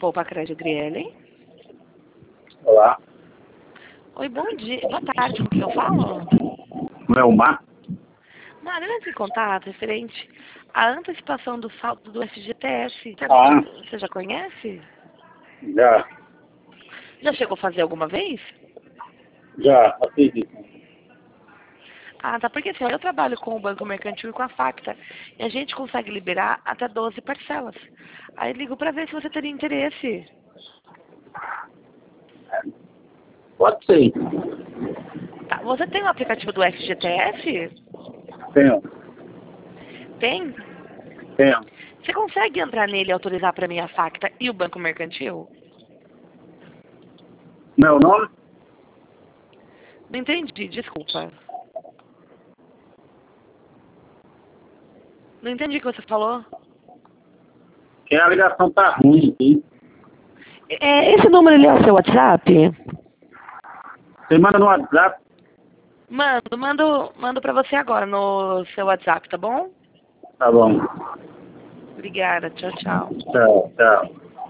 Poupa Crédito Griele. Olá. Oi, bom dia. Boa tarde, com quem eu falo? Não é o Mar? Mário, entre em contato referente à antecipação do saldo do FGTS. Ah. Você já conhece? Já. Já chegou a fazer alguma vez? Já, acredito. Ah, tá. Porque assim, eu trabalho com o Banco Mercantil e com a Facta. E a gente consegue liberar até 12 parcelas. Aí ligo pra ver se você teria interesse. Pode ser. Tá. Você tem o aplicativo do FGTS? Tenho. Tem? Tenho. Você consegue entrar nele e autorizar pra mim a Facta e o Banco Mercantil? Meu nome? Não entendi, desculpa. Não entendi o que você falou. Que a ligação tá ruim aqui. Esse número ali é o seu WhatsApp? Você manda no WhatsApp? Mando pra você agora no seu WhatsApp, tá bom? Tá bom. Obrigada, tchau, tchau. Tchau, tchau.